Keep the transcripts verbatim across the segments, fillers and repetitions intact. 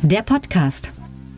der Podcast.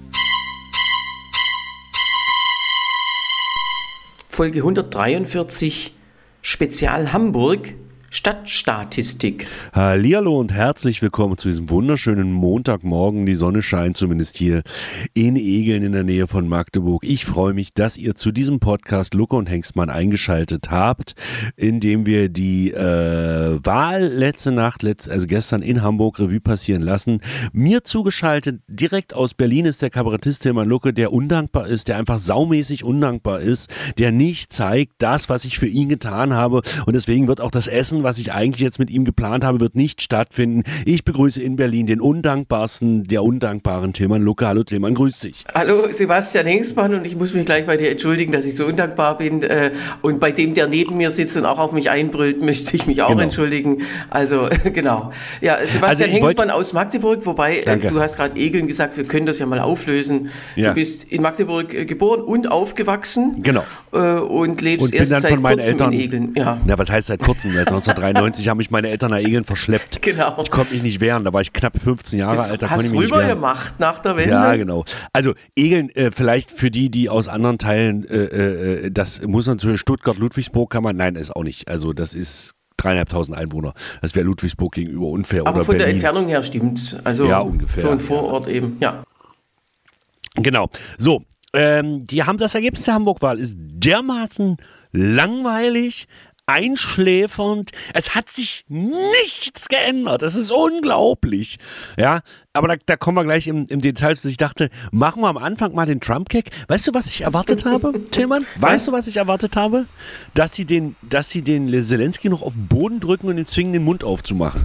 Folge hundertdreiundvierzig, Spezial Hamburg, Stadtstatistik. Hallihallo und herzlich willkommen zu diesem wunderschönen Montagmorgen. Die Sonne scheint zumindest hier in Egeln in der Nähe von Magdeburg. Ich freue mich, dass ihr zu diesem Podcast Lucke und Hengstmann eingeschaltet habt, in dem wir die äh, Wahl letzte Nacht, letzt, also gestern in Hamburg Revue passieren lassen. Mir zugeschaltet direkt aus Berlin ist der Kabarettist Tilman Lucke, der undankbar ist, der einfach saumäßig undankbar ist, der nicht zeigt das, was ich für ihn getan habe, und deswegen wird auch das Essen, was ich eigentlich jetzt mit ihm geplant habe, wird nicht stattfinden. Ich begrüße in Berlin den undankbarsten der undankbaren Tilman Lucke. Hallo Tilman, grüß dich. Hallo Sebastian Hengstmann, und ich muss mich gleich bei dir entschuldigen, dass ich so undankbar bin, äh, und bei dem, der neben mir sitzt und auch auf mich einbrüllt, möchte ich mich auch genau. entschuldigen. Also genau. Ja, Sebastian also Hengstmann aus Magdeburg, wobei äh, du hast gerade Egeln gesagt, wir können das ja mal auflösen. Ja. Du bist in Magdeburg äh, geboren und aufgewachsen. Genau. Äh, und lebst und erst dann seit von meinen kurzem Eltern, in Egeln. Ja. Na, was heißt seit kurzem? neunzehnhundertdreiundneunzig haben mich meine Eltern nach Egeln verschleppt. Genau. Ich konnte mich nicht wehren, da war ich knapp fünfzehn Jahre das alt. Da hast konnte ich mich rüber nicht wehren. gemacht nach der Wende? Ja, genau. Also Egeln, äh, vielleicht für die, die aus anderen Teilen, äh, äh, das muss natürlich Stuttgart, Ludwigsburg kann man, nein, ist auch nicht. Also das ist dreieinhalbtausend Einwohner. Das wäre Ludwigsburg gegenüber unfair. Aber oder von Berlin. der Entfernung her stimmt's. Also ja, ungefähr. So ein Vorort ja. eben, ja. Genau. So, ähm, die haben das Ergebnis der Hamburg-Wahl ist dermaßen langweilig, einschläfernd. Es hat sich nichts geändert. Das ist unglaublich. Ja, aber da, da kommen wir gleich im, im Detail zu. Ich dachte, machen wir am Anfang mal den Trump-Kick. Weißt du, was ich erwartet habe, Tilman? Weißt du, was ich erwartet habe? Dass sie den, dass sie den Zelensky noch auf den Boden drücken und ihn zwingen, den Mund aufzumachen.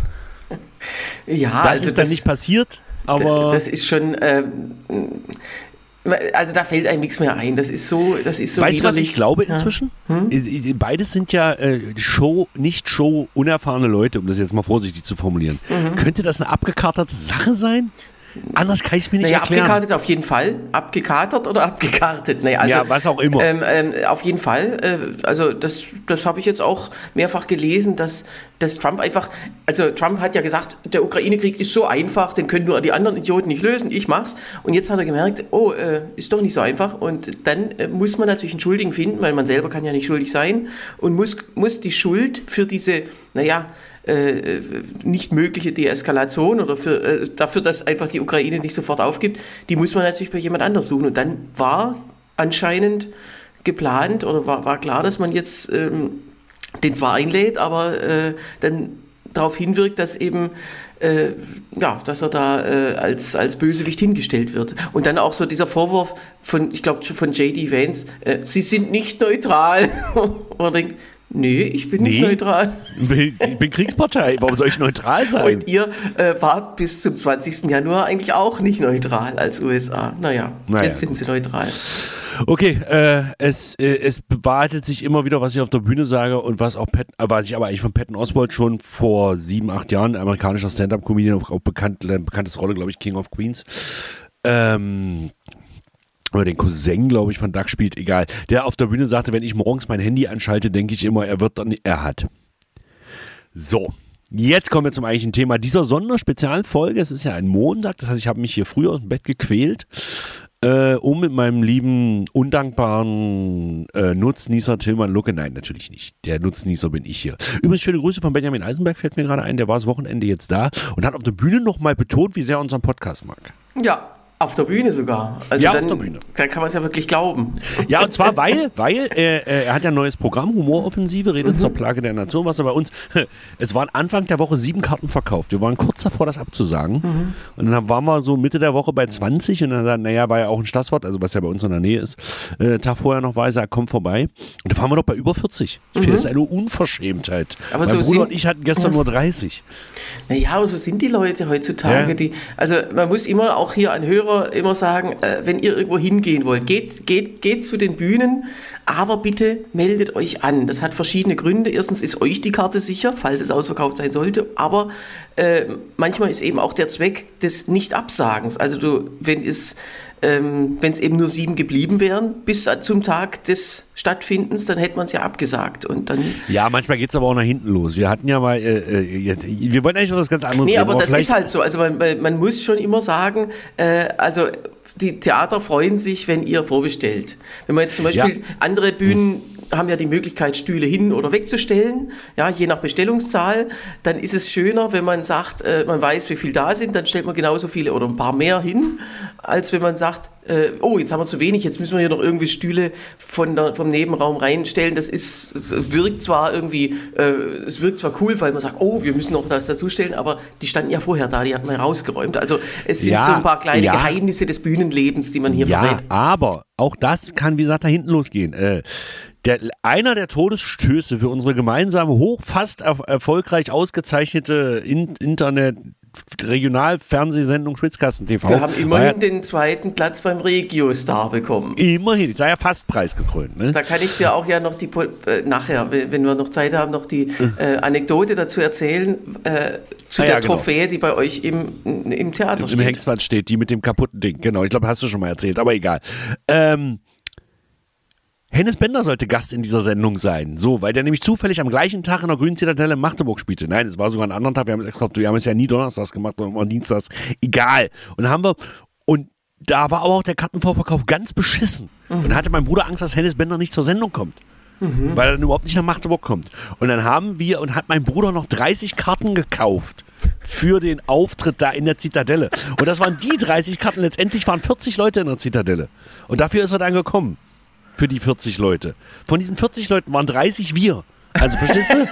Ja, das also ist dann das, nicht passiert, aber das ist schon. Ähm, Also da fällt einem nichts mehr ein. Das ist so, das ist so. Weißt du, was widerlich. ich glaube inzwischen? Ja. Hm? Beides sind ja äh, Show, nicht Show, unerfahrene Leute, um das jetzt mal vorsichtig zu formulieren. Mhm. Könnte das eine abgekartete Sache sein? Anders kann ich es mir nicht naja, erklären. Abgekartet auf jeden Fall. Abgekatert oder abgekartet? Naja, also, ja, was auch immer. Ähm, ähm, auf jeden Fall. Äh, also das, das habe ich jetzt auch mehrfach gelesen, dass, dass Trump einfach, also Trump hat ja gesagt, der Ukraine-Krieg ist so einfach, den können nur die anderen Idioten nicht lösen, ich mach's. Und jetzt hat er gemerkt, oh, äh, ist doch nicht so einfach. Und dann äh, muss man natürlich einen Schuldigen finden, weil man selber kann ja nicht schuldig sein, und muss, muss die Schuld für diese, naja, Äh, nicht mögliche Deeskalation oder für, äh, dafür, dass einfach die Ukraine nicht sofort aufgibt, die muss man natürlich bei jemand anders suchen. Und dann war anscheinend geplant oder war, war klar, dass man jetzt ähm, den zwar einlädt, aber äh, dann darauf hinwirkt, dass eben äh, ja, dass er da äh, als, als Bösewicht hingestellt wird. Und dann auch so dieser Vorwurf von, ich glaube, von J D Vance, äh, sie sind nicht neutral. Und man denkt, nee, ich bin nee, nicht neutral. Ich bin Kriegspartei. Warum soll ich neutral sein? Und ihr äh, wart bis zum zwanzigsten Januar eigentlich auch nicht neutral als U S A. Naja, naja jetzt sind gut. sie neutral. Okay, äh, es, äh, es bewahrheitet sich immer wieder, was ich auf der Bühne sage und was auch Pat, äh, was ich aber eigentlich von Patton Oswalt schon vor sieben, acht Jahren, amerikanischer Stand-Up-Comedian, auch bekannt, bekanntes Rolle, glaube ich, King of Queens. Ähm... oder den Cousin, glaube ich, von Doug spielt, egal, der auf der Bühne sagte, wenn ich morgens mein Handy anschalte, denke ich immer, er wird dann, er hat. So, jetzt kommen wir zum eigentlichen Thema dieser Sonderspezialfolge. Es ist ja ein Montag, das heißt, ich habe mich hier früh aus dem Bett gequält, äh, um mit meinem lieben, undankbaren äh, Nutznießer Tilman Lucke, nein, natürlich nicht, der Nutznießer bin ich hier. Übrigens, schöne Grüße von Benjamin Eisenberg, fällt mir gerade ein, der war das Wochenende jetzt da und hat auf der Bühne nochmal betont, wie sehr er unseren Podcast mag. Ja. Auf der Bühne sogar. Also ja, dann, auf der Bühne. Dann kann man es ja wirklich glauben. Ja, und zwar, weil, weil äh, er hat ja ein neues Programm, Humoroffensive, Rede mhm. zur Plage der Nation, was er bei uns, es waren Anfang der Woche sieben Karten verkauft. Wir waren kurz davor, das abzusagen. Mhm. Und dann waren wir so Mitte der Woche bei zwanzig und dann, naja, war ja auch ein Stadtwort, also was ja bei uns in der Nähe ist, äh, Tag vorher noch war, er kommt vorbei. Und da waren wir doch bei über vierzig. Ich mhm. finde, das ist eine Unverschämtheit. Aber mein so Bruder sind, und ich hatten gestern ja. nur dreißig. Naja, aber so sind die Leute heutzutage. Ja. Die, also man muss immer auch hier an Hörer immer sagen, äh, wenn ihr irgendwo hingehen wollt, geht, geht, geht zu den Bühnen, aber bitte meldet euch an. Das hat verschiedene Gründe. Erstens ist euch die Karte sicher, falls es ausverkauft sein sollte, aber äh, manchmal ist eben auch der Zweck des Nicht-Absagens. Also du, wenn es Ähm, wenn es eben nur sieben geblieben wären bis zum Tag des Stattfindens, dann hätte man es ja abgesagt. Und dann ja, manchmal geht es aber auch nach hinten los. Wir hatten ja mal, äh, äh, wir wollten eigentlich was ganz anderes nee, reden. aber, aber das ist halt so. Also man, man muss schon immer sagen, äh, also die Theater freuen sich, wenn ihr vorbestellt. Wenn man jetzt zum Beispiel ja. andere Bühnen hm. haben ja die Möglichkeit, Stühle hin- oder wegzustellen, ja, je nach Bestellungszahl, dann ist es schöner, wenn man sagt, äh, man weiß, wie viel da sind, dann stellt man genauso viele oder ein paar mehr hin, als wenn man sagt, äh, oh, jetzt haben wir zu wenig, jetzt müssen wir hier noch irgendwie Stühle von der, vom Nebenraum reinstellen. Das ist, es wirkt zwar irgendwie, äh, es wirkt zwar cool, weil man sagt, oh, wir müssen noch das dazustellen, aber die standen ja vorher da, die hat man rausgeräumt. Also es sind ja, so ein paar kleine ja. Geheimnisse des Bühnenlebens, die man hier ja, verrät. Aber auch das kann, wie gesagt, da hinten losgehen. Äh, Der, einer der Todesstöße für unsere gemeinsame, hoch fast er, erfolgreich ausgezeichnete in, Internet- Regionalfernsehsendung Schwitzkasten-T V. Wir haben immerhin ja, den zweiten Platz beim Regio-Star bekommen. Immerhin, ich sei ja fast preisgekrönt. Ne? Da kann ich dir auch ja noch die, äh, nachher, wenn wir noch Zeit haben, noch die äh, Anekdote dazu erzählen, äh, zu ah, der ja, genau. Trophäe, die bei euch im, im Theater Im, steht. Im Hengstbad steht, die mit dem kaputten Ding. Genau, ich glaube, hast du schon mal erzählt, aber egal. Ähm, Hennes Bender sollte Gast in dieser Sendung sein. So, weil der nämlich zufällig am gleichen Tag in der Grünen Zitadelle in Magdeburg spielte. Nein, es war sogar ein anderer Tag. Wir haben es extra, wir haben es ja nie donnerstags gemacht, sondern immer dienstags. Egal. Und dann haben wir, und da war aber auch der Kartenvorverkauf ganz beschissen. Mhm. Und hatte mein Bruder Angst, dass Hennes Bender nicht zur Sendung kommt. Mhm. Weil er dann überhaupt nicht nach Magdeburg kommt. Und dann haben wir, und hat mein Bruder noch dreißig Karten gekauft für den Auftritt da in der Zitadelle. Und das waren die dreißig Karten. Letztendlich waren vierzig Leute in der Zitadelle. Und dafür ist er dann gekommen. Für die vierzig Leute. Von diesen vierzig Leuten waren dreißig wir. Also, verstehst du?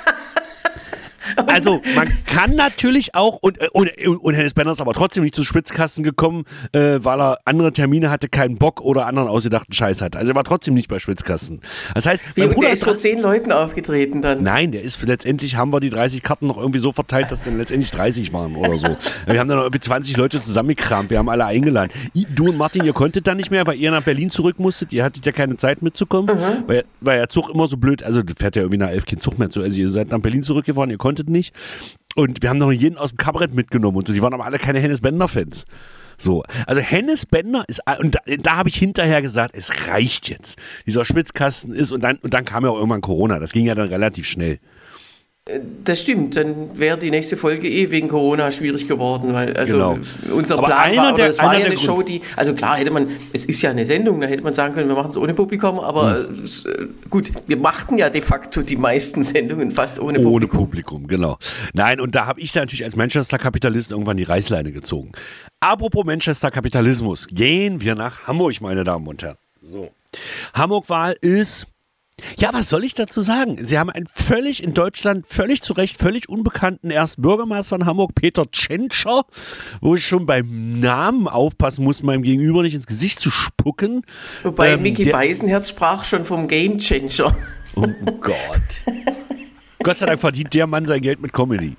Also, man kann natürlich auch, und, und, und Hennes Bender ist aber trotzdem nicht zu Schwitzkasten gekommen, äh, weil er andere Termine hatte, keinen Bock oder anderen ausgedachten Scheiß hatte. Also, er war trotzdem nicht bei Schwitzkasten. Das heißt, Wie, mein Bruder der ist vor zehn Leuten aufgetreten dann? Nein, der ist letztendlich, haben wir die dreißig Karten noch irgendwie so verteilt, dass dann letztendlich dreißig waren oder so. Wir haben dann noch irgendwie zwanzig Leute zusammengekramt, wir haben alle eingeladen. Du und Martin, ihr konntet dann nicht mehr, weil ihr nach Berlin zurück musstet, ihr hattet ja keine Zeit mitzukommen, mhm. weil, weil der Zug immer so blöd, also fährt ja irgendwie nach elf kein Zug mehr zu, also ihr seid nach Berlin zurückgefahren, ihr konntet nicht. Und wir haben noch jeden aus dem Kabarett mitgenommen und so. Die waren aber alle keine Hennes Bender-Fans. So, also Hennes Bender ist, und da, da habe ich hinterher gesagt, es reicht jetzt. Dieser Schwitzkasten ist, und dann, und dann kam ja auch irgendwann Corona. Das ging ja dann relativ schnell. Das stimmt, dann wäre die nächste Folge eh wegen Corona schwierig geworden, weil also genau. unser aber Plan war, oder der, es war ja eine Grund- Show, die, also klar hätte man, es ist ja eine Sendung, da hätte man sagen können, wir machen es ohne Publikum, aber hm. es, gut, wir machten ja de facto die meisten Sendungen fast ohne Publikum. Ohne Publikum, genau. Nein, und da habe ich da natürlich als Manchester-Kapitalist irgendwann die Reißleine gezogen. Apropos Manchester-Kapitalismus, gehen wir nach Hamburg, meine Damen und Herren. So, Hamburg-Wahl ist... Ja, was soll ich dazu sagen? Sie haben einen völlig in Deutschland, völlig zu Recht, völlig unbekannten ersten Bürgermeister in Hamburg, Peter Tschentscher, wo ich schon beim Namen aufpassen muss, meinem Gegenüber nicht ins Gesicht zu spucken. Wobei ähm, Micky Beisenherz sprach schon vom Game Changer. Oh Gott. Gott sei Dank verdient der Mann sein Geld mit Comedy.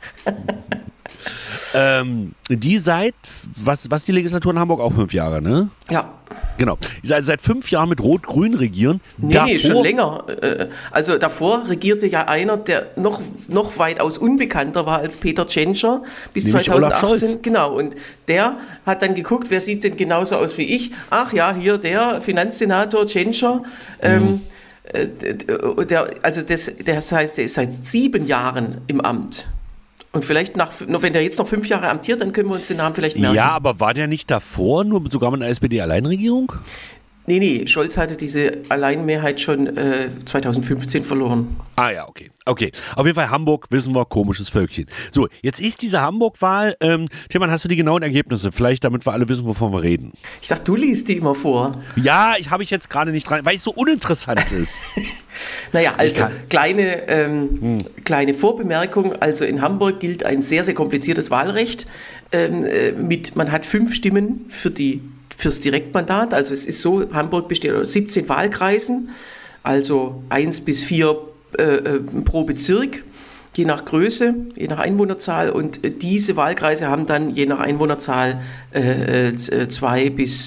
ähm, die seit, was, was die Legislatur in Hamburg auch fünf Jahre, ne? Ja. Genau. Die seit, seit fünf Jahren mit Rot-Grün regieren. Nee, davor, nee, schon länger. Also davor regierte ja einer, der noch, noch weitaus unbekannter war als Peter Tschentscher bis zweitausendachtzehn. Genau, und der hat dann geguckt, wer sieht denn genauso aus wie ich? Ach ja, hier der Finanzsenator Tschentscher. Mhm. Ähm, der, also das, das heißt, der ist seit sieben Jahren im Amt. Und vielleicht, nach, wenn der jetzt noch fünf Jahre amtiert, dann können wir uns den Namen vielleicht merken. Ja, aber war der nicht davor nur sogar mit einer S P D-Alleinregierung? Nee, nee, Scholz hatte diese Alleinmehrheit schon äh, zweitausendfünfzehn verloren. Ah ja, okay. Okay, auf jeden Fall Hamburg, wissen wir, komisches Völkchen. So, jetzt ist diese Hamburg-Wahl, ähm, Tilman, hast du die genauen Ergebnisse? Vielleicht, damit wir alle wissen, wovon wir reden. Ich sag, du liest die immer vor. Ja, ich habe ich jetzt gerade nicht dran, weil es so uninteressant ist. Naja, also kleine, ähm, hm. kleine Vorbemerkung. Also in Hamburg gilt ein sehr, sehr kompliziertes Wahlrecht. Ähm, äh, mit, man hat fünf Stimmen für die, fürs Direktmandat. Also es ist so, Hamburg besteht aus siebzehn Wahlkreisen, also eins bis vier äh, pro Bezirk, je nach Größe, je nach Einwohnerzahl. Und äh, diese Wahlkreise haben dann je nach Einwohnerzahl äh, äh, zwei bis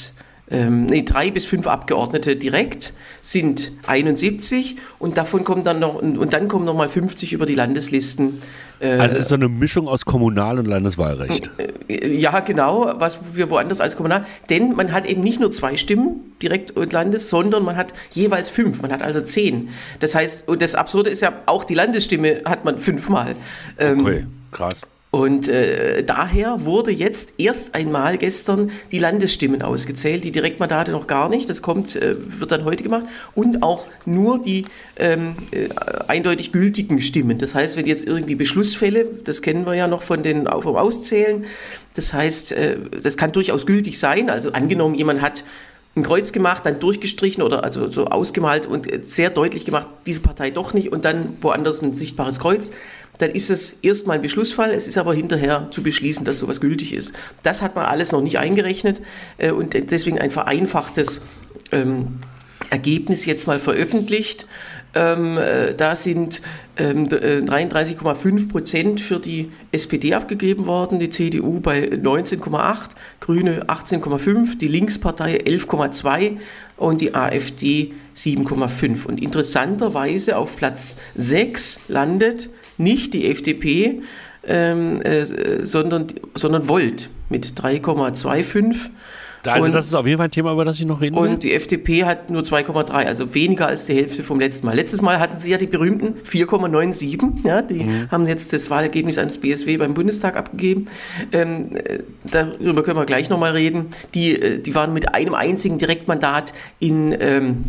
ähm, nee, drei bis fünf Abgeordnete direkt, sind einundsiebzig und davon kommen dann noch, und dann kommen nochmal fünfzig über die Landeslisten. Äh, also ist so eine Mischung aus Kommunal- und Landeswahlrecht. Äh, ja, genau, was wir woanders als Kommunal, denn man hat eben nicht nur zwei Stimmen, direkt und Landes, sondern man hat jeweils fünf, man hat also zehn. Das heißt, und das Absurde ist ja, auch die Landesstimme hat man fünfmal. Ähm, okay, krass. Und äh, daher wurde jetzt erst einmal gestern die Landesstimmen ausgezählt, die Direktmandate noch gar nicht, das kommt, äh, wird dann heute gemacht, und auch nur die ähm, äh, eindeutig gültigen Stimmen. Das heißt, wenn jetzt irgendwie Beschlussfälle, das kennen wir ja noch von den vom Auszählen, das heißt, äh, das kann durchaus gültig sein, also angenommen, jemand hat ein Kreuz gemacht, dann durchgestrichen oder also so ausgemalt und sehr deutlich gemacht, diese Partei doch nicht und dann woanders ein sichtbares Kreuz, dann ist es erstmal ein Beschlussfall, es ist aber hinterher zu beschließen, dass sowas gültig ist. Das hat man alles noch nicht eingerechnet äh, und deswegen ein vereinfachtes ähm, Ergebnis jetzt mal veröffentlicht. Ähm, äh, da sind ähm, dreiunddreißig Komma fünf Prozent für die S P D abgegeben worden, die C D U bei neunzehn Komma acht, Grüne achtzehn Komma fünf, die Linkspartei elf Komma zwei und die AfD sieben Komma fünf. Und interessanterweise auf Platz sechs landet nicht die F D P, ähm, äh, sondern, sondern Volt mit drei Komma fünfundzwanzig. Also und, das ist auf jeden Fall ein Thema, über das ich noch reden will. Und die F D P hat nur zwei Komma drei, also weniger als die Hälfte vom letzten Mal. Letztes Mal hatten sie ja die berühmten vier Komma siebenundneunzig, ja, die mhm. haben jetzt das Wahlergebnis ans B S W beim Bundestag abgegeben. Ähm, darüber können wir gleich nochmal reden. Die, die waren mit einem einzigen Direktmandat in... Ähm,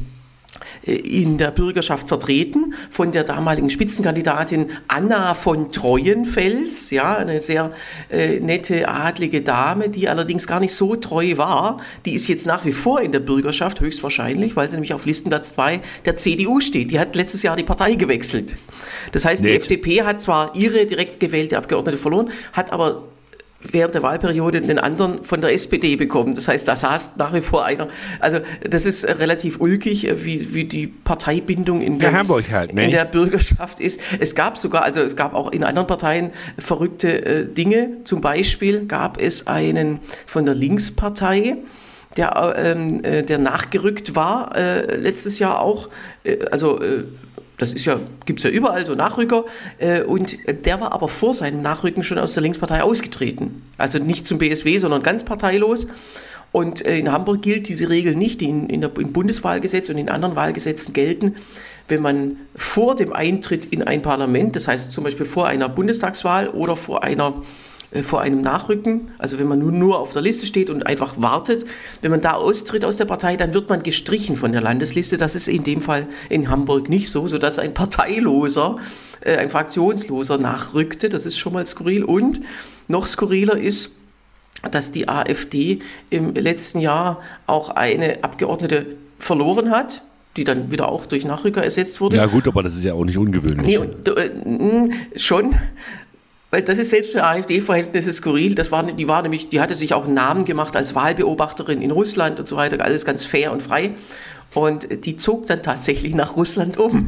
in der Bürgerschaft vertreten, von der damaligen Spitzenkandidatin Anna von Treuenfels, ja, eine sehr äh, nette, adlige Dame, die allerdings gar nicht so treu war. Die ist jetzt nach wie vor in der Bürgerschaft, höchstwahrscheinlich, weil sie nämlich auf Listenplatz zwei der C D U steht. Die hat letztes Jahr die Partei gewechselt. Das heißt, Nett. Die F D P hat zwar ihre direkt gewählte Abgeordnete verloren, hat aber während der Wahlperiode den anderen von der S P D bekommen. Das heißt, da saß nach wie vor einer. Also das ist relativ ulkig, wie, wie die Parteibindung in der, Hamburg halt, ne? in der Bürgerschaft ist. Es gab sogar, also es gab auch in anderen Parteien verrückte äh, Dinge. Zum Beispiel gab es einen von der Linkspartei, der, ähm, äh, der nachgerückt war, äh, letztes Jahr auch, äh, also äh, das ist ja, gibt es ja überall so Nachrücker, äh, und der war aber vor seinem Nachrücken schon aus der Linkspartei ausgetreten. Also nicht zum B S W, sondern ganz parteilos. Und äh, in Hamburg gilt diese Regel nicht, die in, in der, im Bundeswahlgesetz und in anderen Wahlgesetzen gelten, wenn man vor dem Eintritt in ein Parlament, das heißt zum Beispiel vor einer Bundestagswahl oder vor einer vor einem Nachrücken, also wenn man nur, nur auf der Liste steht und einfach wartet, wenn man da austritt aus der Partei, dann wird man gestrichen von der Landesliste. Das ist in dem Fall in Hamburg nicht so, sodass ein Parteiloser, äh, ein Fraktionsloser nachrückte. Das ist schon mal skurril. Und noch skurriler ist, dass die AfD im letzten Jahr auch eine Abgeordnete verloren hat, die dann wieder auch durch Nachrücker ersetzt wurde. Ja gut, aber das ist ja auch nicht ungewöhnlich. Nee, und, äh, schon... Weil das ist selbst für AfD-Verhältnisse skurril. Das war, die war nämlich, die hatte sich auch einen Namen gemacht als Wahlbeobachterin in Russland und so weiter, alles ganz fair und frei. Und die zog dann tatsächlich nach Russland um.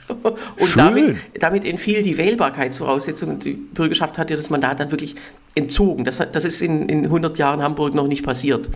Und damit, damit entfiel die Wählbarkeitsvoraussetzung und die Bürgerschaft hat ihr das Mandat dann wirklich entzogen. Das, das ist in, in hundert Jahren Hamburg noch nicht passiert.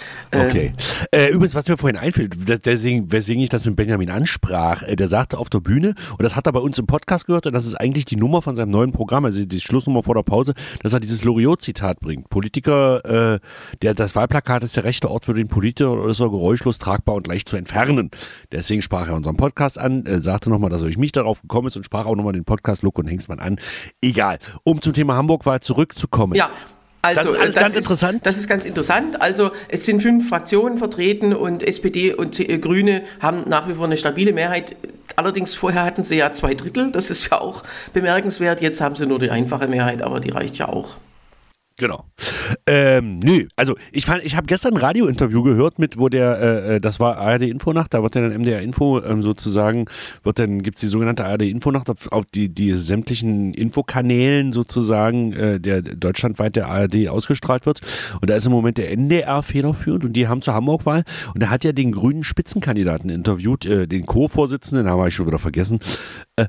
Okay. Äh, übrigens, was mir vorhin einfällt, deswegen, weswegen ich das mit Benjamin ansprach, äh, der sagte auf der Bühne, und das hat er bei uns im Podcast gehört, und das ist eigentlich die Nummer von seinem neuen Programm, also die Schlussnummer vor der Pause, dass er dieses Loriot-Zitat bringt. Politiker, äh, der, das Wahlplakat ist der rechte Ort für den Politiker, oder ist er geräuschlos, tragbar und leicht zu entfernen. Deswegen sprach er unseren Podcast an, äh, sagte nochmal, dass er durch mich darauf gekommen ist und sprach auch nochmal den Podcast Luck und Hengstmann an. Egal. Um zum Thema Hamburg-Wahl zurückzukommen. Ja. Also, das ist alles das ganz ist, interessant. Das ist ganz interessant. Also es sind fünf Fraktionen vertreten und S P D und äh, Grüne haben nach wie vor eine stabile Mehrheit. Allerdings vorher hatten sie ja zwei Drittel, das ist ja auch bemerkenswert. Jetzt haben sie nur die einfache Mehrheit, aber die reicht ja auch. Genau. Ähm, nö, also ich fand, ich habe gestern ein Radiointerview gehört mit, wo der, äh, das war A R D Infonacht, da wird dann M D R Info ähm, sozusagen, wird dann, gibt es die sogenannte A R D Infonacht auf, auf die, die sämtlichen Infokanälen sozusagen, äh, der deutschlandweit der A R D ausgestrahlt wird. Und da ist im Moment der N D R federführend und die haben zur Hamburg-Wahl und er hat ja den grünen Spitzenkandidaten interviewt, äh, den Co-Vorsitzenden, den habe ich schon wieder vergessen. Äh,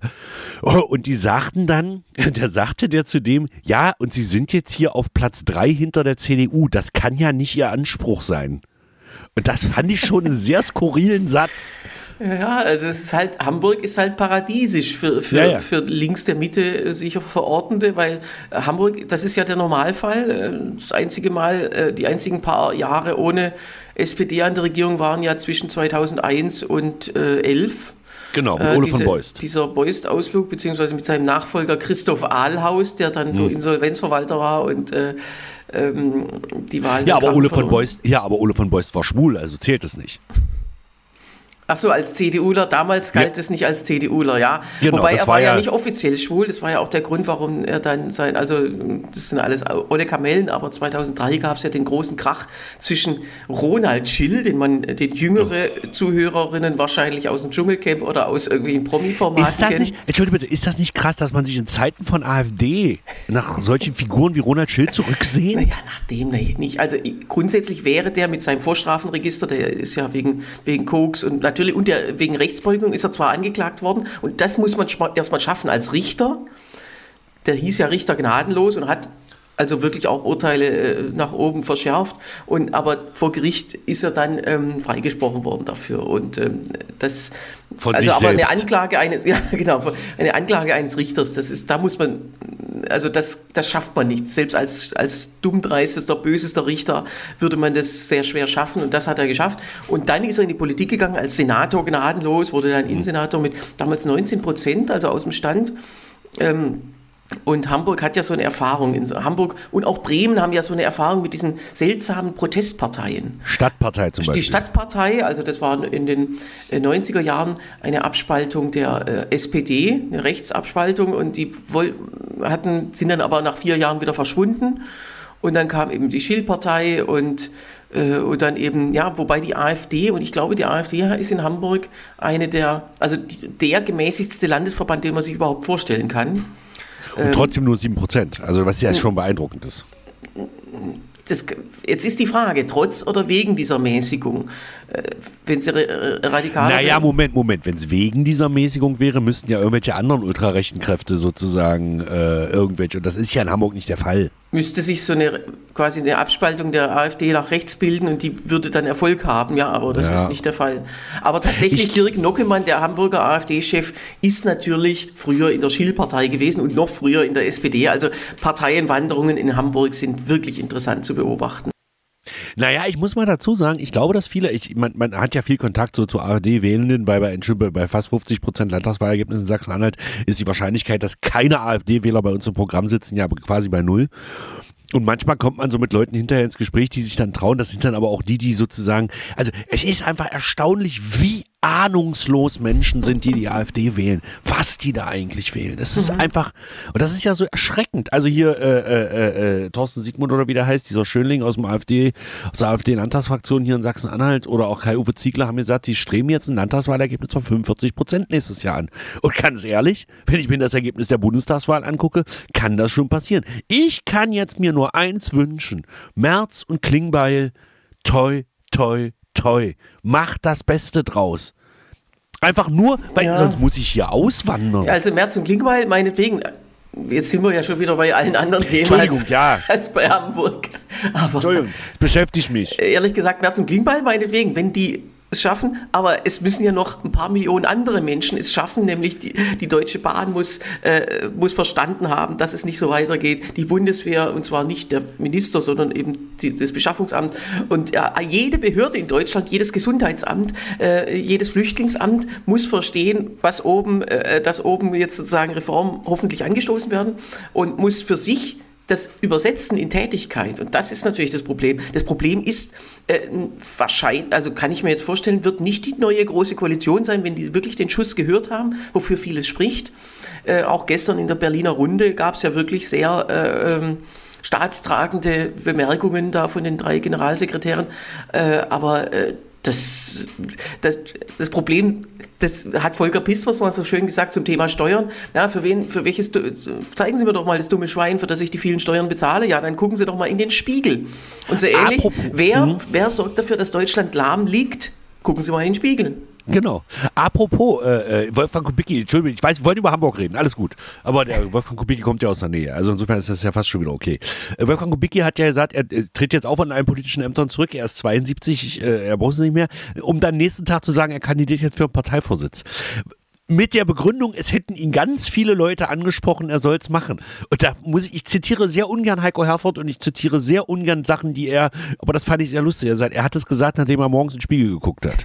und die sagten dann, der sagte der zu dem, ja, und sie sind jetzt hier auf Platz drei hinter der C D U. Das kann ja nicht ihr Anspruch sein. Und das fand ich schon einen sehr skurrilen Satz. Ja, also es ist halt, Hamburg ist halt paradiesisch für, für, Ja, ja. für links der Mitte sich Verortende, weil Hamburg, das ist ja der Normalfall. Das einzige Mal, die einzigen paar Jahre ohne S P D an der Regierung waren ja zwischen zweitausendeins und elf. Genau, mit Ole diese, von Beust. Dieser Beust-Ausflug, beziehungsweise mit seinem Nachfolger Christoph Ahlhaus, der dann hm. so Insolvenzverwalter war und äh, ähm, die Wahl. Ja, aber Ole von Beust, ja, aber Ole von Beust war schwul, also zählt es nicht. Ach so, als CDUler, damals galt ja. es nicht als CDUler, ja. Genau, Wobei er war ja, ja nicht offiziell schwul, das war ja auch der Grund, warum er dann sein, also das sind alles olle Kamellen, aber zweitausenddrei gab es ja den großen Krach zwischen Ronald Schill, den man, den jüngere Zuhörerinnen wahrscheinlich aus dem Dschungelcamp oder aus irgendwie einem Promi-Format ist das kennen. Nicht, Entschuldigung bitte, ist das nicht krass, dass man sich in Zeiten von AfD nach solchen Figuren wie Ronald Schill zurücksehnt? Naja, nach dem nicht. Also grundsätzlich wäre der mit seinem Vorstrafenregister, der ist ja wegen, wegen Koks und natürlich und der, wegen Rechtsbeugung ist er zwar angeklagt worden und das muss man erstmal schaffen als Richter. Der hieß ja Richter gnadenlos und hat also wirklich auch Urteile äh, nach oben verschärft. Und, aber vor Gericht ist er dann ähm, freigesprochen worden dafür. Und ähm, das von also sich aber selbst. eine Anklage eines, ja genau, eine Anklage eines Richters, das ist, da muss man, also das, das schafft man nicht. Selbst als, als dummdreistester, bösester Richter würde man das sehr schwer schaffen und das hat er geschafft. Und dann ist er in die Politik gegangen als Senator gnadenlos, wurde dann Innensenator mit damals neunzehn Prozent, also aus dem Stand. Ähm, Und Hamburg hat ja so eine Erfahrung, in so, Hamburg und auch Bremen haben ja so eine Erfahrung mit diesen seltsamen Protestparteien. Stadtpartei zum Beispiel. Die Stadtpartei, also das war in den neunziger Jahren eine Abspaltung der äh, S P D, eine Rechtsabspaltung und die woll- hatten, sind dann aber nach vier Jahren wieder verschwunden und dann kam eben die Schill-Partei und äh, und dann eben, ja, wobei die AfD, und ich glaube, die AfD ist in Hamburg eine der, also die, der gemäßigste Landesverband, den man sich überhaupt vorstellen kann. Und trotzdem nur sieben Prozent, also was ja schon beeindruckend ist. Das, jetzt ist die Frage, trotz oder wegen dieser Mäßigung, äh, wenn sie radikal... Naja, Moment, Moment, wenn es wegen dieser Mäßigung wäre, müssten ja irgendwelche anderen ultrarechten Kräfte sozusagen äh, irgendwelche, und das ist ja in Hamburg nicht der Fall. Müsste sich so eine quasi eine Abspaltung der AfD nach rechts bilden und die würde dann Erfolg haben, ja, aber das ja. ist nicht der Fall. Aber tatsächlich, ich, Dirk Nockemann, der Hamburger AfD-Chef, ist natürlich früher in der Schill-Partei gewesen und noch früher in der S P D. Also Parteienwanderungen in Hamburg sind wirklich interessant zu beobachten. Naja, ich muss mal dazu sagen, ich glaube, dass viele, ich, man, man hat ja viel Kontakt so zu AfD-Wählenden, weil bei, bei fast fünfzig Prozent Landtagswahlergebnissen in Sachsen-Anhalt ist die Wahrscheinlichkeit, dass keine AfD-Wähler bei uns im Programm sitzen, ja quasi bei null. Und manchmal kommt man so mit Leuten hinterher ins Gespräch, die sich dann trauen. Das sind dann aber auch die, die sozusagen, also es ist einfach erstaunlich, wie ahnungslos Menschen sind, die die AfD wählen. Was die da eigentlich wählen. Das ist mhm. einfach, und das ist ja so erschreckend. Also hier äh, äh, äh, Thorsten Siegmund oder wie der heißt, dieser Schönling aus dem AfD, aus der AfD-Landtagsfraktion hier in Sachsen-Anhalt oder auch Kai-Uwe Ziegler haben gesagt, sie streben jetzt ein Landtagswahlergebnis von fünfundvierzig Prozent nächstes Jahr an. Und ganz ehrlich, wenn ich mir das Ergebnis der Bundestagswahl angucke, kann das schon passieren. Ich kann jetzt mir nur eins wünschen. Merz und Klingbeil, toi, toi, toi. Macht das Beste draus. Einfach nur, weil ja. sonst muss ich hier auswandern. Also Merz und Klingbeil, meinetwegen, jetzt sind wir ja schon wieder bei allen anderen Themen Entschuldigung, als, ja. als bei Hamburg. Aber Entschuldigung, beschäftigt mich. Ehrlich gesagt, Merz und Klingbeil, meinetwegen, wenn die es schaffen, aber es müssen ja noch ein paar Millionen andere Menschen es schaffen, nämlich die, die Deutsche Bahn muss, äh, muss verstanden haben, dass es nicht so weitergeht. Die Bundeswehr, und zwar nicht der Minister, sondern eben die, das Beschaffungsamt und ja, jede Behörde in Deutschland, jedes Gesundheitsamt, äh, jedes Flüchtlingsamt muss verstehen, was oben, äh, dass oben jetzt sozusagen Reformen hoffentlich angestoßen werden und muss für sich das Übersetzen in Tätigkeit. Und das ist natürlich das Problem. Das Problem ist, äh, wahrscheinlich, also kann ich mir jetzt vorstellen, wird nicht die neue große Koalition sein, wenn die wirklich den Schuss gehört haben, wofür vieles spricht. Äh, auch gestern in der Berliner Runde gab es ja wirklich sehr äh, ähm, staatstragende Bemerkungen da von den drei Generalsekretären. Äh, aber äh, Das, das, das Problem, das hat Volker Pispers mal so schön gesagt zum Thema Steuern. Ja, für wen, für welches, zeigen Sie mir doch mal das dumme Schwein, für das ich die vielen Steuern bezahle. Ja, dann gucken Sie doch mal in den Spiegel. Und so ähnlich, wer, wer sorgt dafür, dass Deutschland lahm liegt? Gucken Sie mal in den Spiegel. Genau. Apropos, äh, Wolfgang Kubicki, Entschuldigung, ich weiß, wir wollen über Hamburg reden, alles gut. Aber der Wolfgang Kubicki kommt ja aus der Nähe, also insofern ist das ja fast schon wieder okay. Äh, Wolfgang Kubicki hat ja gesagt, er äh, tritt jetzt auch an allen politischen Ämtern zurück, er ist zweiundsiebzig, äh, er braucht es nicht mehr, um dann nächsten Tag zu sagen, er kandidiert jetzt für einen Parteivorsitz. Mit der Begründung, es hätten ihn ganz viele Leute angesprochen, er soll es machen. Und da muss ich, ich zitiere sehr ungern Heiko Herford und ich zitiere sehr ungern Sachen, die er, aber das fand ich sehr lustig, er sagt, er hat es gesagt, nachdem er morgens in den Spiegel geguckt hat.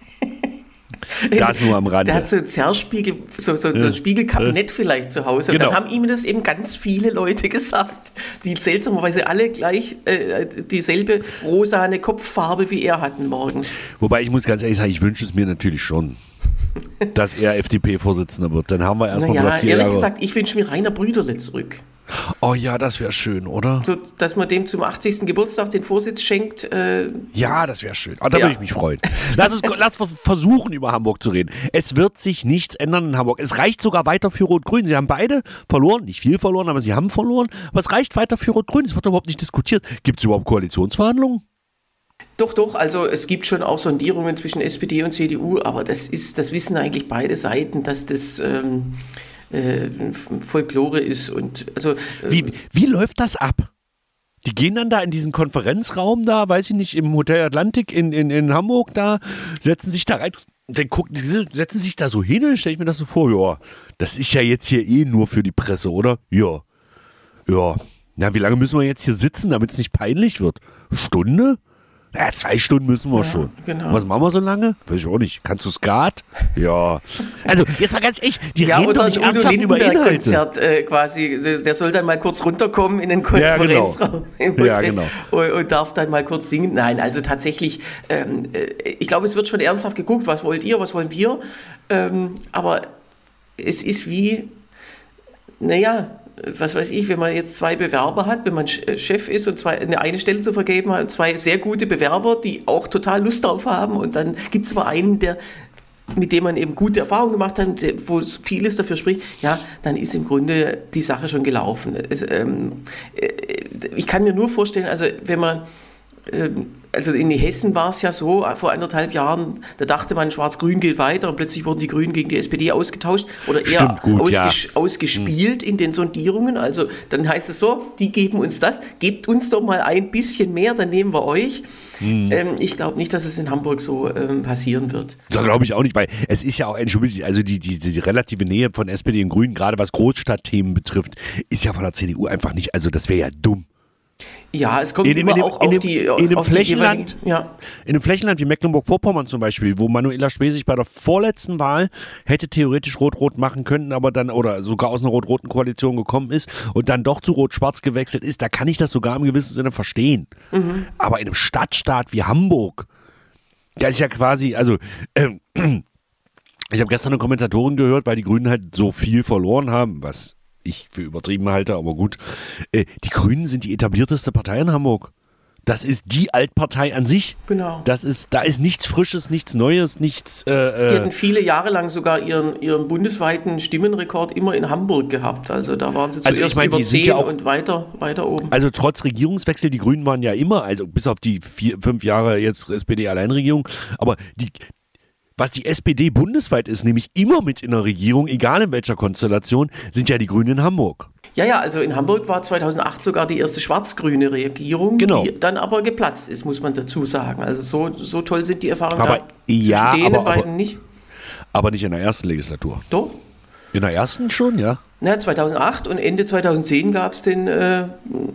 Das nur am Rande. Der hat so ein Zerrspiegel, so, so, so ein Spiegelkabinett vielleicht zu Hause. Und genau. Dann haben ihm das eben ganz viele Leute gesagt, die seltsamerweise alle gleich äh, dieselbe rosane Kopffarbe wie er hatten morgens. Wobei ich muss ganz ehrlich sagen, ich wünsche es mir natürlich schon, dass er F D P-Vorsitzender wird. Dann haben wir erstmal naja, vier ehrlich Jahre. gesagt, ich wünsche mir Rainer Brüderle zurück. Oh ja, das wäre schön, oder? So, dass man dem zum achtzigsten Geburtstag den Vorsitz schenkt. Äh, ja, das wäre schön. Oh, da ja. würde ich mich freuen. Lass uns lass versuchen, über Hamburg zu reden. Es wird sich nichts ändern in Hamburg. Es reicht sogar weiter für Rot-Grün. Sie haben beide verloren, nicht viel verloren, aber sie haben verloren. Aber es reicht weiter für Rot-Grün. Es wird überhaupt nicht diskutiert. Gibt es überhaupt Koalitionsverhandlungen? Doch, doch, also es gibt schon auch Sondierungen zwischen S P D und C D U, aber das ist, das wissen eigentlich beide Seiten, dass das ähm, äh, Folklore ist und also. Äh, wie, wie läuft das ab? Die gehen dann da in diesen Konferenzraum da, weiß ich nicht, im Hotel Atlantik in, in, in Hamburg da, setzen sich da rein, dann gucken, setzen sich da so hin und stelle ich mir das so vor, ja, das ist ja jetzt hier eh nur für die Presse, oder? Ja. Ja. Na, wie lange müssen wir jetzt hier sitzen, damit es nicht peinlich wird? Stunde? Ja, zwei Stunden müssen wir ja, schon. Genau. Was machen wir so lange? Weiß ich auch nicht. Kannst du Skat? Ja. Also, jetzt mal ganz echt, die ja, reden oder doch nicht ein Udo ernsthaft über Inhalte. Konzert äh, quasi, der soll dann mal kurz runterkommen in den Konferenzraum ja, genau. ja, genau. und, und darf dann mal kurz singen. Nein, also tatsächlich, ähm, ich glaube, es wird schon ernsthaft geguckt, was wollt ihr, was wollen wir? Ähm, aber es ist wie, naja, was weiß ich, wenn man jetzt zwei Bewerber hat, wenn man Chef ist und zwei, eine, eine Stelle zu vergeben hat, zwei sehr gute Bewerber, die auch total Lust drauf haben und dann gibt es aber einen, der, mit dem man eben gute Erfahrungen gemacht hat, wo vieles dafür spricht, ja, dann ist im Grunde die Sache schon gelaufen. Es, ähm, ich kann mir nur vorstellen, also wenn man also in Hessen war es ja so, vor anderthalb Jahren, da dachte man, Schwarz-Grün geht weiter und plötzlich wurden die Grünen gegen die S P D ausgetauscht oder eher Stimmt, gut, ausges- ja. ausgespielt in den Sondierungen. Also dann heißt es so, die geben uns das, gebt uns doch mal ein bisschen mehr, dann nehmen wir euch. Hm. Ähm, ich glaube nicht, dass es in Hamburg so ähm, passieren wird. Da glaube ich auch nicht, weil es ist ja auch, entschuldigung, also die, die, die relative Nähe von S P D und Grünen, gerade was Großstadtthemen betrifft, ist ja von der C D U einfach nicht, also das wäre ja dumm. Ja, es kommt in dem, immer in dem, auch in auf dem, die in dem auf Flächenland, die ja. in einem Flächenland wie Mecklenburg-Vorpommern zum Beispiel, wo Manuela Schwesig bei der vorletzten Wahl hätte theoretisch Rot-Rot machen können, aber dann oder sogar aus einer rot-roten Koalition gekommen ist und dann doch zu Rot-Schwarz gewechselt ist, da kann ich das sogar im gewissen Sinne verstehen. Mhm. Aber in einem Stadtstaat wie Hamburg, da ist ja quasi, also ähm, ich habe gestern eine Kommentatorin gehört, weil die Grünen halt so viel verloren haben, was ich für übertrieben halte, aber gut. Äh, die Grünen sind die etablierteste Partei in Hamburg. Das ist die Altpartei an sich. Genau. Das ist, da ist nichts Frisches, nichts Neues, nichts. Äh, die hatten viele Jahre lang sogar ihren, ihren bundesweiten Stimmenrekord immer in Hamburg gehabt. Also da waren sie zuerst also ich mein, über die zehn sind ja auch, und weiter, weiter oben. Also trotz Regierungswechsel, die Grünen waren ja immer, also bis auf die vier, fünf Jahre jetzt S P D-Alleinregierung, aber die. Was die S P D bundesweit ist, nämlich immer mit in der Regierung, egal in welcher Konstellation, sind ja die Grünen in Hamburg. Ja, ja, also in Hamburg war zweitausendacht sogar die erste schwarz-grüne Regierung, genau. Die dann aber geplatzt ist, muss man dazu sagen. Also so, so toll sind die Erfahrungen aber, da ja, zwischen denen aber, beiden aber, nicht. Aber nicht in der ersten Legislatur. Doch. In der ersten schon, ja. Na, zweitausendacht und Ende zweitausendzehn gab es den... Äh,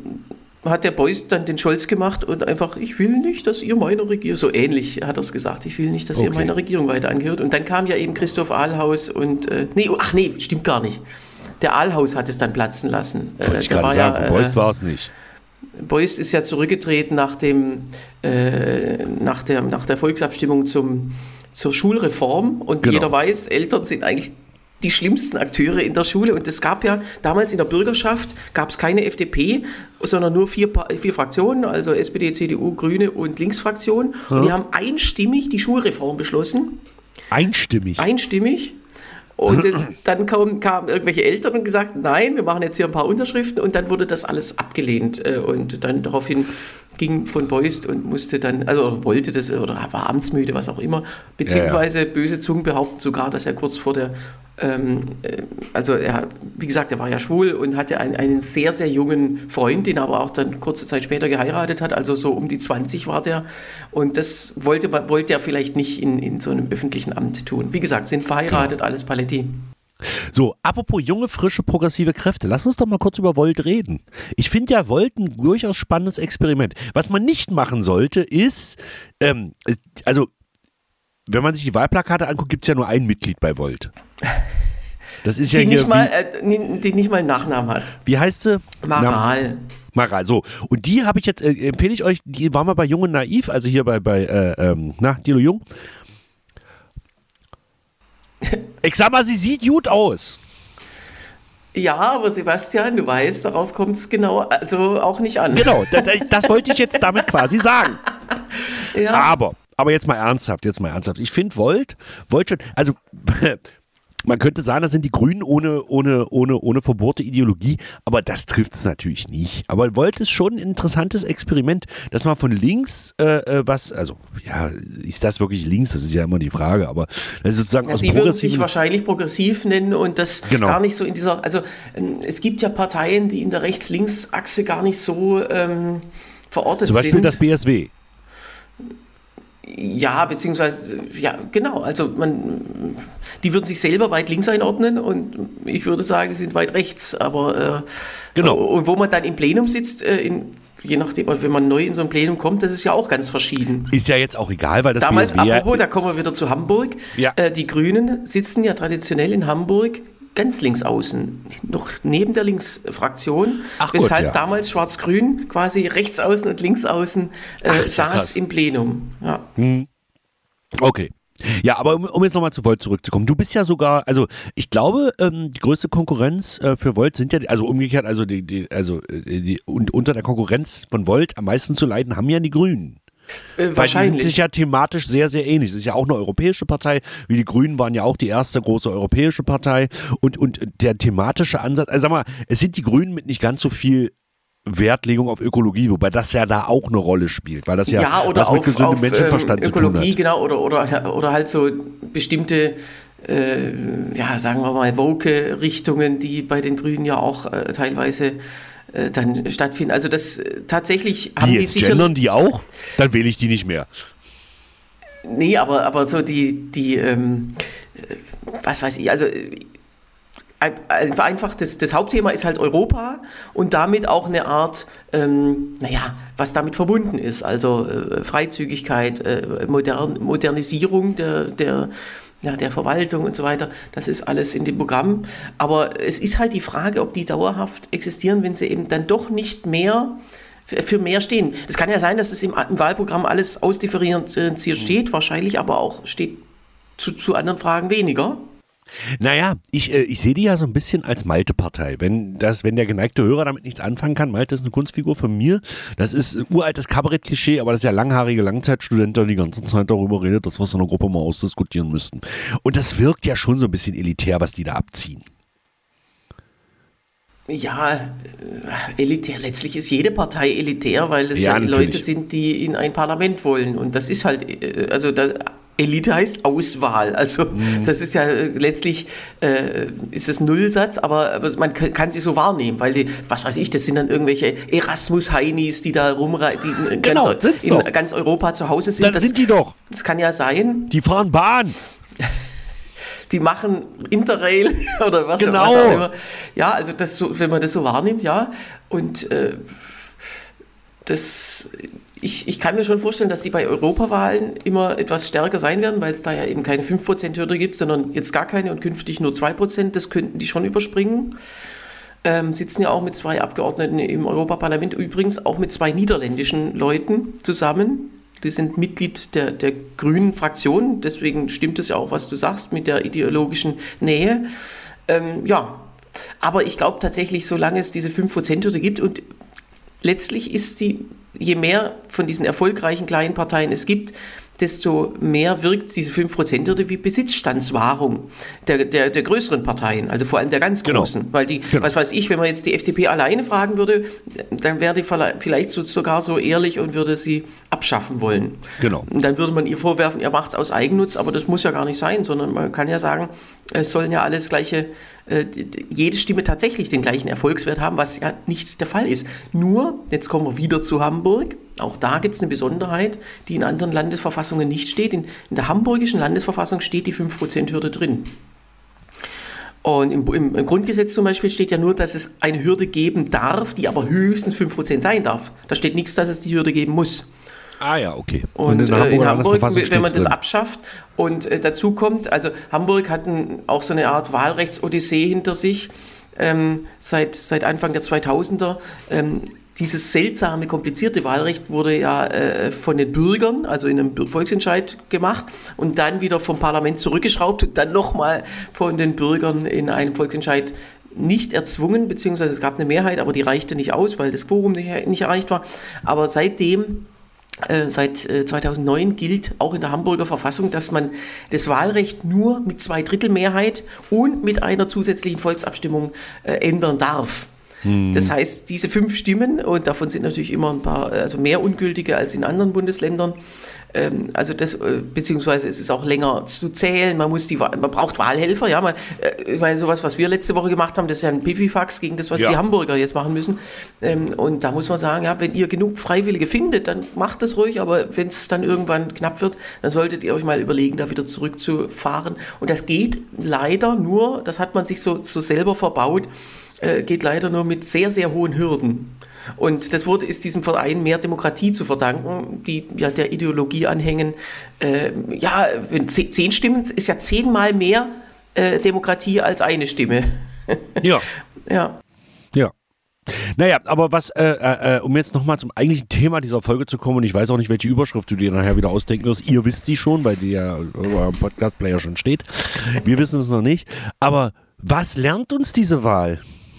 hat der Beuys dann den Scholz gemacht und einfach, ich will nicht, dass ihr meiner Regierung, so ähnlich hat er es gesagt, ich will nicht, dass okay. ihr meiner Regierung weiter angehört. Und dann kam ja eben Christoph Ahlhaus und, äh, nee, ach nee, stimmt gar nicht. Der Ahlhaus hat es dann platzen lassen. Wollte ich gerade sagen, ja, Beuys äh, war es nicht. Beuys ist ja zurückgetreten nach, dem, äh, nach, der, nach der Volksabstimmung zum, zur Schulreform und genau. Jeder weiß, Eltern sind eigentlich die schlimmsten Akteure in der Schule. Und es gab ja damals in der Bürgerschaft, gab es keine F D P, sondern nur vier, vier Fraktionen, also S P D, C D U, Grüne und Linksfraktion. Hm. Und die haben einstimmig die Schulreform beschlossen. Einstimmig? Einstimmig. Und dann kamen, kamen irgendwelche Eltern und gesagt, nein, wir machen jetzt hier ein paar Unterschriften und dann wurde das alles abgelehnt. Und dann daraufhin ging von Beust und musste dann, also wollte das oder war amtsmüde, was auch immer, beziehungsweise ja, ja. böse Zungen behaupten sogar, dass er kurz vor der, ähm, also er, wie gesagt, er war ja schwul und hatte einen, einen sehr, sehr jungen Freund, den er aber auch dann kurze Zeit später geheiratet hat, also so um die zwanzig war der und das wollte, wollte er vielleicht nicht in, in so einem öffentlichen Amt tun. Wie gesagt, sind verheiratet, genau. Alles Paletti. So, apropos junge, frische, progressive Kräfte, lass uns doch mal kurz über Volt reden. Ich finde ja Volt ein durchaus spannendes Experiment. Was man nicht machen sollte, ist, ähm, also, wenn man sich die Wahlplakate anguckt, gibt es ja nur ein Mitglied bei Volt. Das ist die ja hier nicht mal, äh, die nicht mal einen Nachnamen hat. Wie heißt sie? Maral. Maral, so. Und die habe ich jetzt, äh, empfehle ich euch, die war mal bei Jung und Naiv, also hier bei, bei äh, ähm, na, Dilo Jung. Ich sag mal, sie sieht gut aus. Ja, aber Sebastian, du weißt, darauf kommt es genau, also auch nicht an. Genau, das, das wollte ich jetzt damit quasi sagen. Ja. Aber, aber jetzt mal ernsthaft, jetzt mal ernsthaft. Ich finde Volt, Volt schon, also man könnte sagen, das sind die Grünen ohne, ohne, ohne, ohne verbohrte Ideologie, aber das trifft es natürlich nicht. Aber Volt ist schon ein interessantes Experiment, dass man von links äh, was, also ja, ist das wirklich links? Das ist ja immer die Frage, aber das ist sozusagen ja, aus Sie würden sich wahrscheinlich progressiv nennen und das genau. gar nicht so in dieser, also es gibt ja Parteien, die in der Rechts-Links-Achse gar nicht so ähm, verortet sind. Zum Beispiel sind. das B S W. Ja, beziehungsweise, ja, genau, also man, die würden sich selber weit links einordnen und ich würde sagen, sie sind weit rechts, aber äh, genau. Und wo man dann im Plenum sitzt, äh, in, je nachdem, wenn man neu in so ein Plenum kommt, das ist ja auch ganz verschieden. Ist ja jetzt auch egal, weil das Damals, B S W apropos, da kommen wir wieder zu Hamburg, ja. äh, die Grünen sitzen ja traditionell in Hamburg ganz links außen, noch neben der Linksfraktion, Ach weshalb Gott, ja. damals Schwarz-Grün quasi rechts außen und links außen äh, Ach, saß krass. im Plenum. Ja. Hm. Okay. Ja, aber um, um jetzt nochmal zu Volt zurückzukommen, du bist ja sogar, also ich glaube, ähm, die größte Konkurrenz äh, für Volt sind ja, also umgekehrt, also die, die also die, die, und unter der Konkurrenz von Volt am meisten zu leiden haben ja die Grünen. Äh, Weil die sind sich ja thematisch sehr, sehr ähnlich. Es ist ja auch eine europäische Partei, wie die Grünen waren ja auch die erste große europäische Partei und, und der thematische Ansatz, also sag mal, es sind die Grünen mit nicht ganz so viel Wertlegung auf Ökologie, wobei das ja da auch eine Rolle spielt, weil das ja, ja oder was auf, mit gesundem auf, Menschenverstand ähm, zu tun hat. Ökologie, genau, oder, oder, oder halt so bestimmte, äh, ja, sagen wir mal, woke Richtungen, die bei den Grünen ja auch äh, teilweise äh, dann stattfinden. Also das äh, tatsächlich haben die die jetzt sicher... gendern die auch? Dann wähle ich die nicht mehr. Nee, aber, aber so die, die ähm, was weiß ich, also einfach das, das Hauptthema ist halt Europa und damit auch eine Art, ähm, naja, was damit verbunden ist, also äh, Freizügigkeit, äh, modern, Modernisierung der, der, ja, der Verwaltung und so weiter, das ist alles in dem Programm, aber es ist halt die Frage, ob die dauerhaft existieren, wenn sie eben dann doch nicht mehr für mehr stehen. Es kann ja sein, dass es im, im Wahlprogramm alles ausdifferenziert steht, wahrscheinlich aber auch steht zu, zu anderen Fragen weniger. Naja, ich, äh, ich sehe die ja so ein bisschen als Malte-Partei. Wenn, das, wenn der geneigte Hörer damit nichts anfangen kann, Malte ist eine Kunstfigur von mir. Das ist ein uraltes Kabarett-Klischee, aber das ist ja langhaarige Langzeitstudent, der die ganze Zeit darüber redet, dass wir es in der Gruppe mal ausdiskutieren müssten. Und das wirkt ja schon so ein bisschen elitär, was die da abziehen. Ja, elitär. Letztlich ist jede Partei elitär, weil es ja, ja Leute sind, die in ein Parlament wollen. Und das ist halt, also das, Elite heißt Auswahl. Also mhm. das ist ja letztlich, äh, ist es Nullsatz, aber, aber man kann, kann sie so wahrnehmen, weil die, was weiß ich, das sind dann irgendwelche Erasmus-Heinis, die da rumreiten, die in, genau, ganz, in ganz Europa zu Hause sind. Dann das, sind die doch. Das kann ja sein. Die fahren Bahn. Die machen Interrail oder was, genau. was auch immer. Ja, also das so, wenn man das so wahrnimmt, ja. Und äh, das, ich, ich kann mir schon vorstellen, dass die bei Europawahlen immer etwas stärker sein werden, weil es da ja eben keine fünf Prozent Hürde gibt, sondern jetzt gar keine und künftig nur zwei Prozent. Das könnten die schon überspringen. Ähm, sitzen ja auch mit zwei Abgeordneten im Europaparlament, übrigens auch mit zwei niederländischen Leuten zusammen. Die sind Mitglied der, der grünen Fraktion, deswegen stimmt es ja auch, was du sagst, mit der ideologischen Nähe. Ähm, ja, aber ich glaube tatsächlich, solange es diese fünf Prozent-Hürde gibt und letztlich ist die, je mehr von diesen erfolgreichen kleinen Parteien es gibt, desto mehr wirkt diese fünf Prozent-Hürde wie Besitzstandswahrung der, der, der größeren Parteien, also vor allem der ganz großen. Genau. Weil die, genau. was weiß ich, wenn man jetzt die F D P alleine fragen würde, dann wäre die vielleicht so, sogar so ehrlich und würde sie abschaffen wollen. Genau. Und dann würde man ihr vorwerfen, ihr macht es aus Eigennutz, aber das muss ja gar nicht sein, sondern man kann ja sagen, es sollen ja alles gleiche, äh, jede Stimme tatsächlich den gleichen Erfolgswert haben, was ja nicht der Fall ist. Nur, jetzt kommen wir wieder zu Hamburg, auch da gibt es eine Besonderheit, die in anderen Landesverfassungen nicht steht. In, in der hamburgischen Landesverfassung steht die fünf Prozent-Hürde drin. Und im, im, im Grundgesetz zum Beispiel steht ja nur, dass es eine Hürde geben darf, die aber höchstens fünf Prozent sein darf. Da steht nichts, dass es die Hürde geben muss. Ah ja, okay. Und, und in, äh, in Hamburg, wenn man das drin. abschafft und äh, dazu kommt, also Hamburg hat ein, auch so eine Art Wahlrechts-Odyssee hinter sich, ähm, seit, seit Anfang der zweitausender. Ähm, dieses seltsame, komplizierte Wahlrecht wurde ja äh, von den Bürgern, also in einem Volksentscheid gemacht und dann wieder vom Parlament zurückgeschraubt und dann nochmal von den Bürgern in einem Volksentscheid nicht erzwungen, beziehungsweise es gab eine Mehrheit, aber die reichte nicht aus, weil das Quorum nicht, nicht erreicht war. Aber seitdem Äh, seit äh, zweitausendneun gilt auch in der Hamburger Verfassung, dass man das Wahlrecht nur mit Zweidrittelmehrheit und mit einer zusätzlichen Volksabstimmung äh, ändern darf. Hm. Das heißt, diese fünf Stimmen, und davon sind natürlich immer ein paar, also mehr ungültige als in anderen Bundesländern, ähm, also das, äh, beziehungsweise es ist auch länger zu zählen, man muss die, man braucht Wahlhelfer, ja, man, äh, ich meine, sowas, was wir letzte Woche gemacht haben, das ist ja ein Pipifax gegen das, was ja. die Hamburger jetzt machen müssen, ähm, und da muss man sagen, ja, wenn ihr genug Freiwillige findet, dann macht das ruhig, aber wenn es dann irgendwann knapp wird, dann solltet ihr euch mal überlegen, da wieder zurückzufahren, und das geht leider nur, das hat man sich so, so selber verbaut, geht leider nur mit sehr, sehr hohen Hürden. Und das wurde, ist diesem Verein Mehr Demokratie zu verdanken, die ja der Ideologie anhängen. Äh, ja, wenn zehn Stimmen ist ja zehnmal mehr äh, Demokratie als eine Stimme. Ja. Ja. Ja. Naja, aber was, äh, äh, um jetzt nochmal zum eigentlichen Thema dieser Folge zu kommen, und ich weiß auch nicht, welche Überschrift du dir nachher wieder ausdenken wirst. Ihr wisst sie schon, weil die ja im Podcast-Player schon steht. Wir wissen es noch nicht. Aber was lernt uns diese Wahl?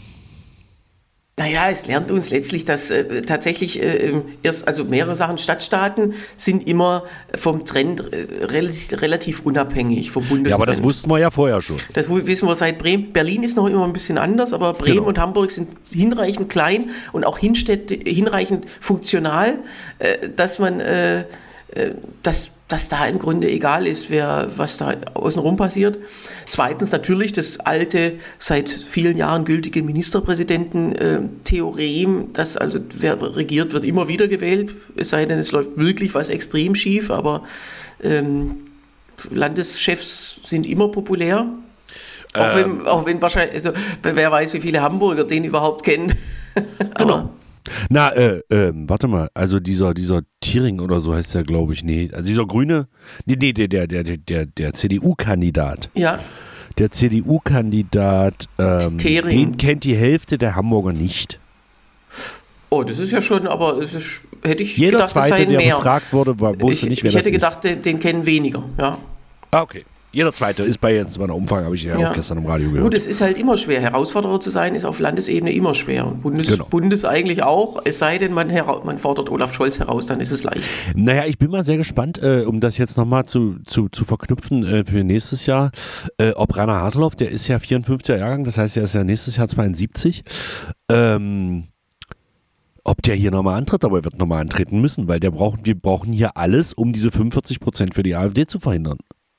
Naja, es lernt uns letztlich, dass äh, tatsächlich äh, erst, also mehrere Sachen, Stadtstaaten sind immer vom Trend äh, relativ, relativ unabhängig vom Bundestrend. Ja, aber das wussten wir ja vorher schon. Das wissen wir seit Bremen. Berlin ist noch immer ein bisschen anders, aber Bremen genau. und Hamburg sind hinreichend klein und auch hinreichend funktional, äh, dass man, äh, äh, dass, dass da im Grunde egal ist, wer, was da außenrum passiert. Zweitens natürlich das alte, seit vielen Jahren gültige Ministerpräsidenten-Theorem, dass also wer regiert, wird immer wieder gewählt, es sei denn, es läuft wirklich was extrem schief, aber ähm, Landeschefs sind immer populär. Ähm. Auch, wenn, auch wenn wahrscheinlich, also, wer weiß, wie viele Hamburger den überhaupt kennen. Genau. Na, äh, äh, warte mal, also dieser, dieser Thiering oder so heißt der, glaube ich, nee, also dieser Grüne, nee, nee, der, der, der, der, der C D U-Kandidat. Ja. Der C D U-Kandidat, ähm, den kennt die Hälfte der Hamburger nicht. Oh, das ist ja schon, aber es ist, hätte ich Jeder gedacht, Zweite, das seien der mehr. befragt wurde, wusste ich, nicht, wer ich das ist. Ich hätte gedacht, den, den kennen weniger, ja. Ah, okay. Jeder Zweite ist bei jetzt meiner Umfrage, habe ich ja, ja auch gestern im Radio gehört. Gut, es ist halt immer schwer. Herausforderer zu sein, ist auf Landesebene immer schwer. Bundes, genau. Bundes eigentlich auch, es sei denn, man, hera- man fordert Olaf Scholz heraus, dann ist es leicht. Naja, ich bin mal sehr gespannt, äh, um das jetzt nochmal zu, zu, zu verknüpfen äh, für nächstes Jahr, äh, ob Rainer Haseloff, der ist ja vierundfünfziger Jahrgang, das heißt, er ist ja nächstes Jahr zweiundsiebzig, ähm, ob der hier nochmal antritt, aber er wird nochmal antreten müssen, weil der braucht, wir brauchen hier alles, um diese fünfundvierzig Prozent für die AfD zu verhindern.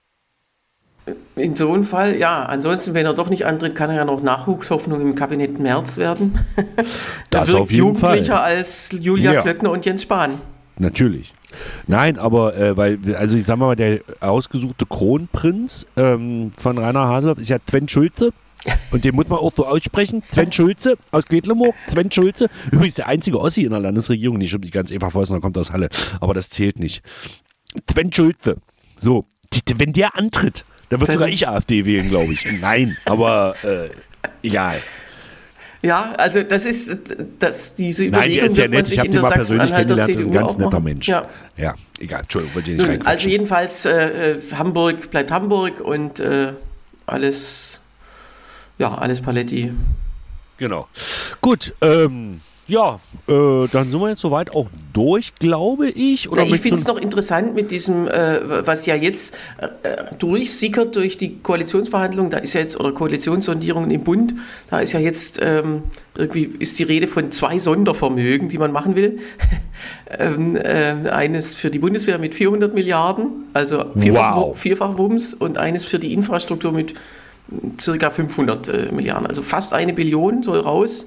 In so einem Fall, ja. Ansonsten, wenn er doch nicht antritt, kann er ja noch Nachwuchshoffnung im Kabinett Merz werden. Das wirkt auf jeden jugendlicher Fall. als Julia Ja. Klöckner und Jens Spahn. Natürlich. Nein, aber äh, weil, also ich sag mal, der ausgesuchte Kronprinz ähm, von Rainer Haseloff ist ja Sven Schulze. Und den muss man auch so aussprechen. Sven Schulze aus Quedlinburg. Sven Schulze. Übrigens der einzige Ossi in der Landesregierung. Die stimmt nicht ganz einfach vor, sondern kommt aus Halle. Aber das zählt nicht. Sven Schulze. So, die, wenn der antritt, dann wird sogar ich AfD wählen, glaube ich. Nein, aber äh, egal. Ja, also das ist das, diese Nein, Überlegung, der ist ja wird man nett. sich Ich habe in den der mal persönlich Sachsen-Anhalter kennengelernt. Das ist ein C D U ganz auch netter machen. Mensch. Ja, ja egal. Entschuldigung, wollte ich nicht Nun, reinquatschen. also jedenfalls, äh, Hamburg bleibt Hamburg und äh, alles, ja, alles Paletti. Genau. Gut, ähm, Ja, äh, dann sind wir jetzt soweit auch durch, glaube ich. Oder ja, ich finde es noch interessant mit diesem, äh, was ja jetzt äh, durchsickert durch die Koalitionsverhandlungen, da ist ja jetzt, oder Koalitionssondierungen im Bund, da ist ja jetzt ähm, irgendwie ist die Rede von zwei Sondervermögen, die man machen will. ähm, äh, eines für die Bundeswehr mit vierhundert Milliarden, also vierfach, wow. vierfach Wumms, und eines für die Infrastruktur mit circa fünfhundert äh, Milliarden, also fast eine Billion soll raus.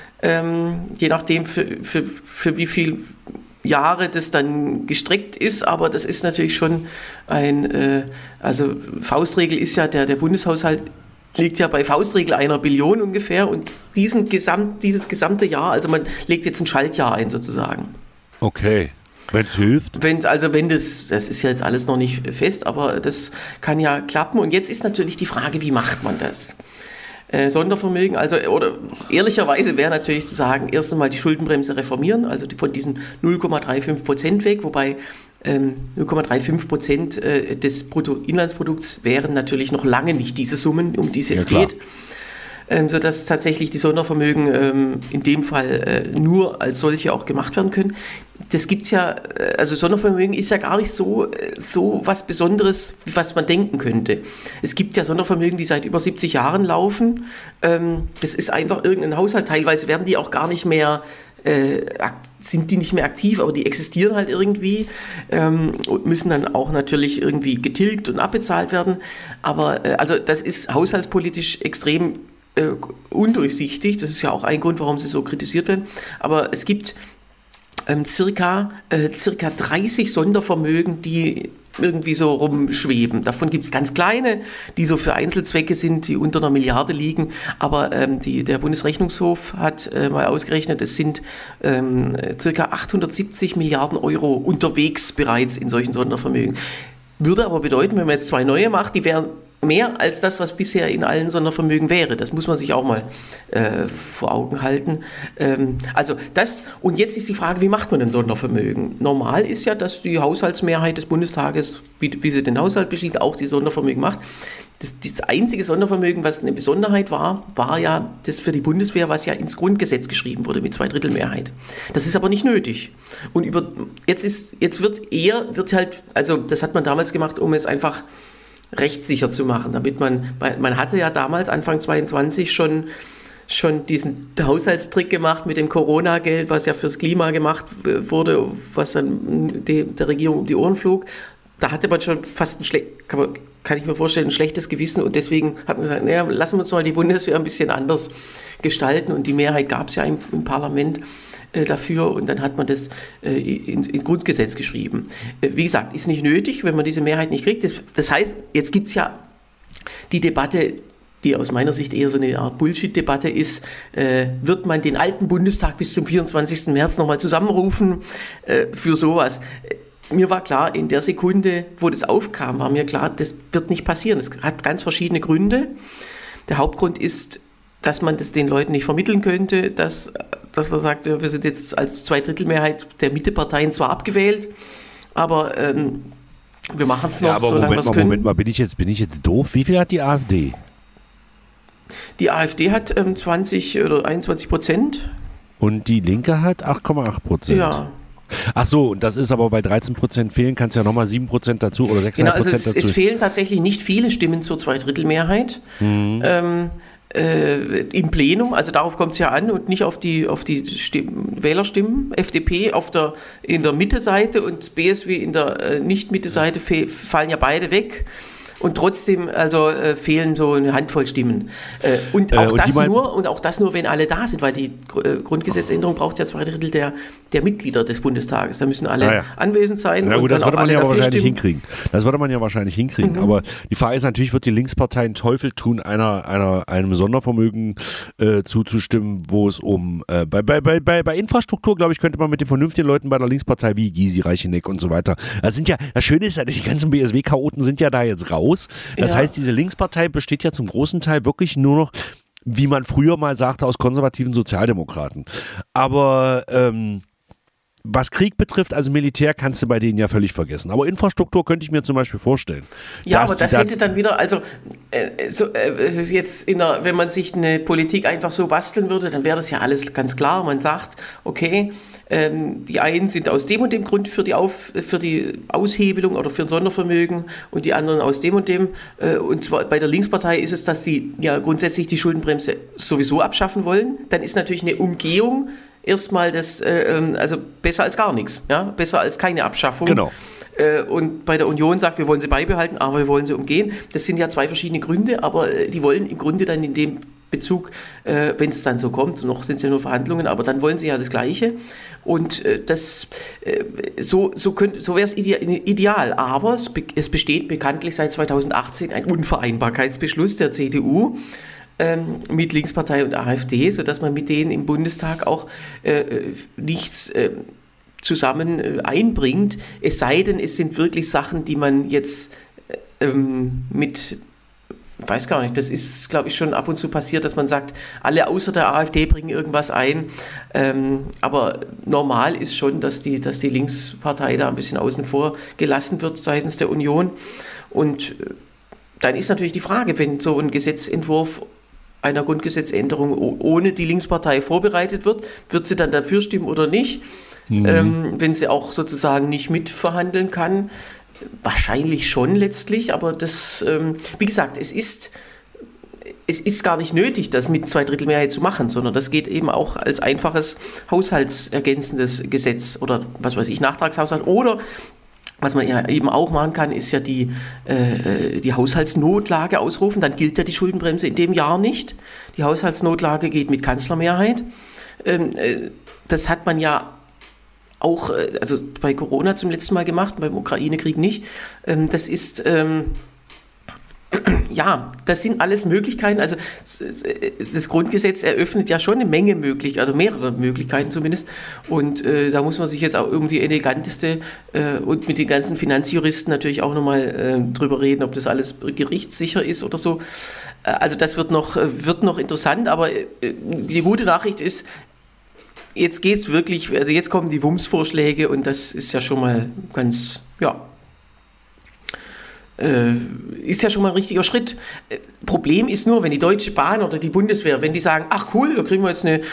Ähm, je nachdem, für, für, für wie viele Jahre das dann gestreckt ist, aber das ist natürlich schon ein, äh, also Faustregel ist ja, der, der Bundeshaushalt liegt ja bei Faustregel einer Billion ungefähr, und diesen Gesamt, dieses gesamte Jahr, also man legt jetzt ein Schaltjahr ein sozusagen. Okay. Wenn es hilft? Wenn, also wenn das, das ist ja jetzt alles noch nicht fest, aber das kann ja klappen, und jetzt ist natürlich die Frage, wie macht man das? Äh, Sondervermögen, also oder ehrlicherweise wäre natürlich zu sagen, erst einmal die Schuldenbremse reformieren, also die, von diesen null Komma fünfunddreißig Prozent weg, wobei ähm, null Komma fünfunddreißig Prozent äh, des Bruttoinlandsprodukts wären natürlich noch lange nicht diese Summen, um die es jetzt ja, geht, ähm, sodass tatsächlich die Sondervermögen ähm, in dem Fall äh, nur als solche auch gemacht werden können. Das gibt's ja, also Sondervermögen ist ja gar nicht so, so was Besonderes, was man denken könnte. Es gibt ja Sondervermögen, die seit über siebzig Jahren laufen. Das ist einfach irgendein Haushalt. Teilweise werden die auch gar nicht mehr, äh, sind die nicht mehr aktiv, aber die existieren halt irgendwie ähm, und müssen dann auch natürlich irgendwie getilgt und abbezahlt werden. Aber äh, also das ist haushaltspolitisch extrem äh, undurchsichtig. Das ist ja auch ein Grund, warum sie so kritisiert werden. Aber es gibt Ähm, circa, äh, circa dreißig Sondervermögen, die irgendwie so rumschweben. Davon gibt es ganz kleine, die so für Einzelzwecke sind, die unter einer Milliarde liegen. Aber ähm, die, der Bundesrechnungshof hat äh, mal ausgerechnet, es sind ähm, circa achthundertsiebzig Milliarden Euro unterwegs bereits in solchen Sondervermögen. Würde aber bedeuten, wenn man jetzt zwei neue macht, die wären mehr als das, was bisher in allen Sondervermögen wäre. Das muss man sich auch mal äh, vor Augen halten. Ähm, also das, und jetzt ist die Frage, wie macht man ein Sondervermögen? Normal ist ja, dass die Haushaltsmehrheit des Bundestages, wie, wie sie den Haushalt beschließt, auch die Sondervermögen macht. Das, das einzige Sondervermögen, was eine Besonderheit war, war ja das für die Bundeswehr, was ja ins Grundgesetz geschrieben wurde mit Zweidrittelmehrheit. Das ist aber nicht nötig. Und über, jetzt ist, jetzt wird eher, wird halt, also das hat man damals gemacht, um es einfach rechtssicher zu machen, damit man, man hatte ja damals Anfang zweiundzwanzig schon, schon diesen Haushaltstrick gemacht mit dem Corona-Geld, was ja fürs Klima gemacht wurde, was dann die, der Regierung um die Ohren flog. Da hatte man schon fast ein schlecht, kann, man, kann ich mir vorstellen, ein schlechtes Gewissen, und deswegen hat man gesagt, naja, lassen wir uns mal die Bundeswehr ein bisschen anders gestalten, und die Mehrheit gab es ja im, im Parlament dafür, und dann hat man das äh, ins, ins Grundgesetz geschrieben. Äh, wie gesagt, ist nicht nötig, wenn man diese Mehrheit nicht kriegt. Das, das heißt, jetzt gibt es ja die Debatte, die aus meiner Sicht eher so eine Art Bullshit-Debatte ist, äh, wird man den alten Bundestag bis zum vierundzwanzigsten März nochmal zusammenrufen äh, für sowas? Mir war klar, in der Sekunde, wo das aufkam, war mir klar, das wird nicht passieren. Es hat ganz verschiedene Gründe. Der Hauptgrund ist, dass man das den Leuten nicht vermitteln könnte, dass, dass man sagt, wir sind jetzt als Zweidrittelmehrheit der Mitteparteien zwar abgewählt, aber ähm, wir machen es noch, ja, aber solange wir es können. Moment mal, bin ich, jetzt, bin ich jetzt doof? Wie viel hat die AfD? Die AfD hat ähm, zwanzig oder einundzwanzig Prozent. Und die Linke hat acht Komma acht Prozent. Ja. Ach so, und das ist aber bei dreizehn Prozent fehlen, kannst du ja nochmal sieben Prozent dazu oder sechs Komma fünf Prozent genau, also es, dazu. Es fehlen tatsächlich nicht viele Stimmen zur Zweidrittelmehrheit. Mhm. Ähm, Äh, im Plenum, also darauf kommt es ja an, und nicht auf die, auf die Stimmen, Wählerstimmen. F D P auf der, in der Mitte-Seite und B S W in der äh, Nicht-Mitte-Seite fe- fallen ja beide weg. Und trotzdem also äh, fehlen so eine Handvoll Stimmen. Äh, und, auch äh, und, das nur, und auch das nur, wenn alle da sind, weil die äh, Grundgesetzänderung braucht ja zwei Drittel der, der Mitglieder des Bundestages. Da müssen alle ah ja. anwesend sein. Ja, gut, und das dann würde auch man alle ja wahrscheinlich stimmen. hinkriegen. Das würde man ja wahrscheinlich hinkriegen. Mhm. Aber die Frage ist natürlich, wird die Linkspartei einen Teufel tun, einer, einer, einem Sondervermögen äh, zuzustimmen, wo es um äh, bei, bei, bei, bei, bei Infrastruktur, glaube ich, könnte man mit den vernünftigen Leuten bei der Linkspartei wie Gysi, Reicheneck und so weiter. Das sind ja, das Schöne ist ja, die ganzen B S W-Chaoten sind ja da jetzt raus. Das ja. heißt, diese Linkspartei besteht ja zum großen Teil wirklich nur noch, wie man früher mal sagte, aus konservativen Sozialdemokraten. Aber ähm, was Krieg betrifft, also Militär, kannst du bei denen ja völlig vergessen. Aber Infrastruktur könnte ich mir zum Beispiel vorstellen. Ja, aber das hätte dann wieder, also äh, so, äh, jetzt, in der, wenn man sich eine Politik einfach so basteln würde, dann wäre das ja alles ganz klar. Man sagt, okay, ähm, die einen sind aus dem und dem Grund für die, Auf, für die Aushebelung oder für ein Sondervermögen und die anderen aus dem und dem. Äh, und zwar bei der Linkspartei ist es, dass sie ja grundsätzlich die Schuldenbremse sowieso abschaffen wollen. Dann ist natürlich eine Umgehung erstmal das, äh, also besser als gar nichts, ja? Besser als keine Abschaffung. Genau. Äh, und bei der Union sagt, wir wollen sie beibehalten, aber wir wollen sie umgehen. Das sind ja zwei verschiedene Gründe, aber äh, die wollen im Grunde dann in dem Bezug, äh, wenn es dann so kommt, noch sind es ja nur Verhandlungen, aber dann wollen sie ja das Gleiche. Und äh, das, äh, so, so, so wäre es ideal, aber es, be- es besteht bekanntlich seit zweitausendachtzehn ein Unvereinbarkeitsbeschluss der C D U, mit Linkspartei und AfD, sodass man mit denen im Bundestag auch äh, nichts äh, zusammen äh, einbringt, es sei denn, es sind wirklich Sachen, die man jetzt äh, ähm, mit, ich weiß gar nicht, das ist, glaube ich, schon ab und zu passiert, dass man sagt, alle außer der AfD bringen irgendwas ein, ähm, aber normal ist schon, dass die, dass die Linkspartei da ein bisschen außen vor gelassen wird seitens der Union und äh, dann ist natürlich die Frage, wenn so ein Gesetzentwurf einer Grundgesetzänderung ohne die Linkspartei vorbereitet wird, wird sie dann dafür stimmen oder nicht? Mhm. Ähm, wenn sie auch sozusagen nicht mitverhandeln kann, wahrscheinlich schon letztlich, aber das, ähm, wie gesagt, es ist, es ist gar nicht nötig, das mit Zweidrittelmehrheit zu machen, sondern das geht eben auch als einfaches haushaltsergänzendes Gesetz oder was weiß ich, Nachtragshaushalt oder was man ja eben auch machen kann, ist ja die, äh, die Haushaltsnotlage ausrufen. Dann gilt ja die Schuldenbremse in dem Jahr nicht. Die Haushaltsnotlage geht mit Kanzlermehrheit. Ähm, äh, das hat man ja auch, äh, also bei Corona zum letzten Mal gemacht, beim Ukraine-Krieg nicht. Ähm, das ist... Ähm, Ja, das sind alles Möglichkeiten, also das Grundgesetz eröffnet ja schon eine Menge Möglichkeiten, also mehrere Möglichkeiten zumindest und äh, da muss man sich jetzt auch irgendwie eleganteste äh, und mit den ganzen Finanzjuristen natürlich auch nochmal äh, drüber reden, ob das alles gerichtssicher ist oder so. Äh, also das wird noch, wird noch interessant, aber äh, die gute Nachricht ist, jetzt geht's wirklich, also jetzt kommen die Wumms-Vorschläge und das ist ja schon mal ganz, ja, Äh, ist ja schon mal ein richtiger Schritt. Äh, Problem ist nur, wenn die Deutsche Bahn oder die Bundeswehr, wenn die sagen, ach cool, da kriegen wir jetzt eine,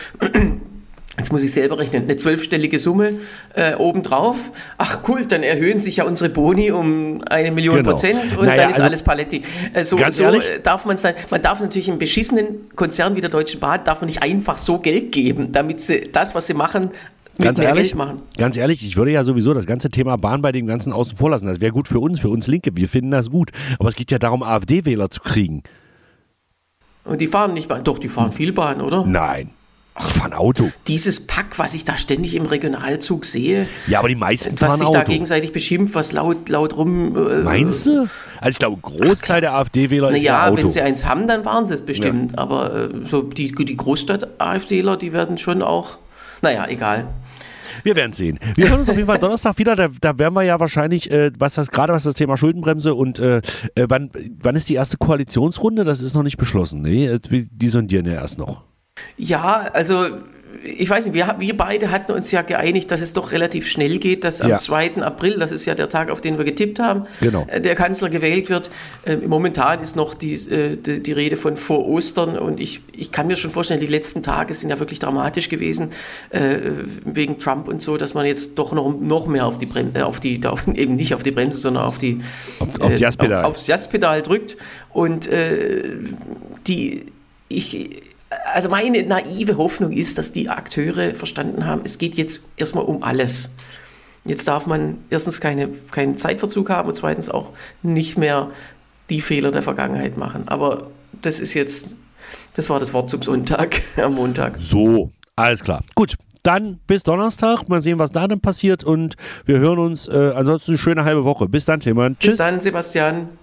jetzt muss ich selber rechnen, eine zwölfstellige Summe äh, obendrauf, ach cool, dann erhöhen sich ja unsere Boni um eine Million genau. Prozent und naja, dann ist also alles Paletti. Äh, so so darf man es dann, man darf natürlich einem beschissenen Konzern wie der Deutschen Bahn, darf man nicht einfach so Geld geben, damit sie das, was sie machen, Ganz ehrlich, ganz ehrlich, ich würde ja sowieso das ganze Thema Bahn bei dem Ganzen außen vor lassen. Das wäre gut für uns, für uns Linke. Wir finden das gut. Aber es geht ja darum, AfD-Wähler zu kriegen. Und die fahren nicht Bahn. Doch, die fahren viel Bahn, oder? Nein. Ach, die fahren Auto. Dieses Pack, was ich da ständig im Regionalzug sehe. Ja, aber die meisten fahren Auto. Was sich da gegenseitig beschimpft, was laut, laut rum... Äh, Meinst du? Also ich glaube, ein Großteil Ach, der AfD-Wähler ist ja Auto. Ja, wenn sie eins haben, dann waren sie es bestimmt. Ja. Aber äh, so die, die Großstadt-AfDler, die werden schon auch... Naja, egal. Wir werden sehen. Wir hören uns auf jeden Fall Donnerstag wieder. Da, da werden wir ja wahrscheinlich, äh, was das gerade was das Thema Schuldenbremse und äh, äh, wann, wann ist die erste Koalitionsrunde? Das ist noch nicht beschlossen. Nee, die sondieren ja erst noch. Ja, also ich weiß nicht, wir, wir beide hatten uns ja geeinigt, dass es doch relativ schnell geht, dass am ja. zweiten April, das ist ja der Tag, auf den wir getippt haben, genau. der Kanzler gewählt wird. Ähm, momentan ist noch die, äh, die, die Rede von vor Ostern und ich, ich kann mir schon vorstellen, die letzten Tage sind ja wirklich dramatisch gewesen, äh, wegen Trump und so, dass man jetzt doch noch, noch mehr auf die Bremse, auf die, auf, eben nicht auf die Bremse, sondern auf die, auf, aufs Jaspedal. Äh, auf, aufs Jaspedal drückt und äh, die, ich, Also meine naive Hoffnung ist, dass die Akteure verstanden haben, es geht jetzt erstmal um alles. Jetzt darf man erstens keine, keinen Zeitverzug haben und zweitens auch nicht mehr die Fehler der Vergangenheit machen. Aber das ist jetzt, das war das Wort zum Sonntag, am Montag. So, alles klar. Gut, dann bis Donnerstag. Mal sehen, was da dann passiert und wir hören uns. Äh, ansonsten eine schöne halbe Woche. Bis dann, Tillmann. Tschüss. Bis dann, Sebastian.